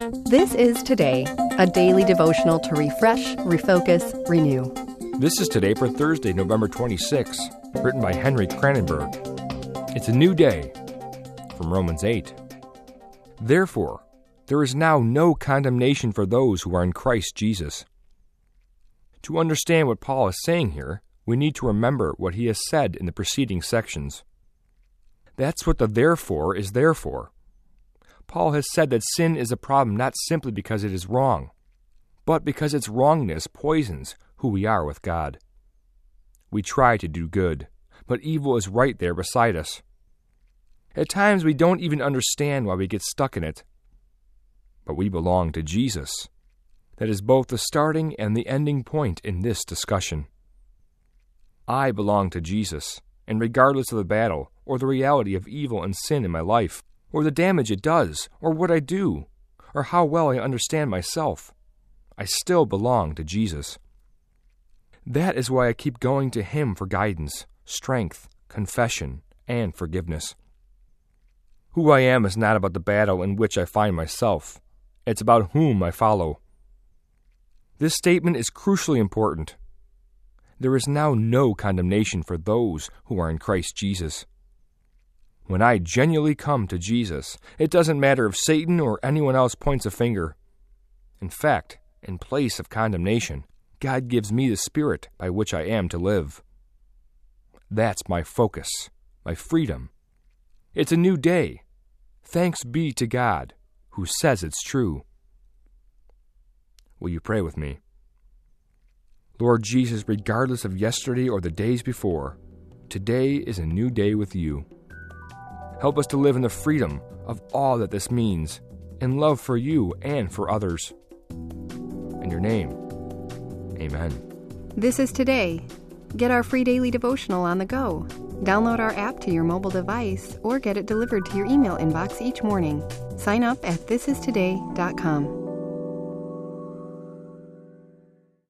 This is Today, a daily devotional to refresh, refocus, renew. This is Today for Thursday, November 26, written by Henry Kranenberg. It's a new day, from Romans 8. Therefore, there is now no condemnation for those who are in Christ Jesus. To understand what Paul is saying here, we need to remember what he has said in the preceding sections. That's what the therefore is there for. Paul has said that sin is a problem not simply because it is wrong, but because its wrongness poisons who we are with God. We try to do good, but evil is right there beside us. At times we don't even understand why we get stuck in it. But we belong to Jesus. That is both the starting and the ending point in this discussion. I belong to Jesus, and regardless of the battle, or the reality of evil and sin in my life, or the damage it does, or what I do, or how well I understand myself, I still belong to Jesus. That is why I keep going to Him for guidance, strength, confession, and forgiveness. Who I am is not about the battle in which I find myself. It's about whom I follow. This statement is crucially important. There is now no condemnation for those who are in Christ Jesus. When I genuinely come to Jesus, it doesn't matter if Satan or anyone else points a finger. In fact, in place of condemnation, God gives me the Spirit by which I am to live. That's my focus, my freedom. It's a new day. Thanks be to God, who says it's true. Will you pray with me? Lord Jesus, regardless of yesterday or the days before, today is a new day with you. Help us to live in the freedom of all that this means, in love for you and for others. In your name, amen. This is Today. Get our free daily devotional on the go. Download our app to your mobile device or get it delivered to your email inbox each morning. Sign up at thisistoday.com.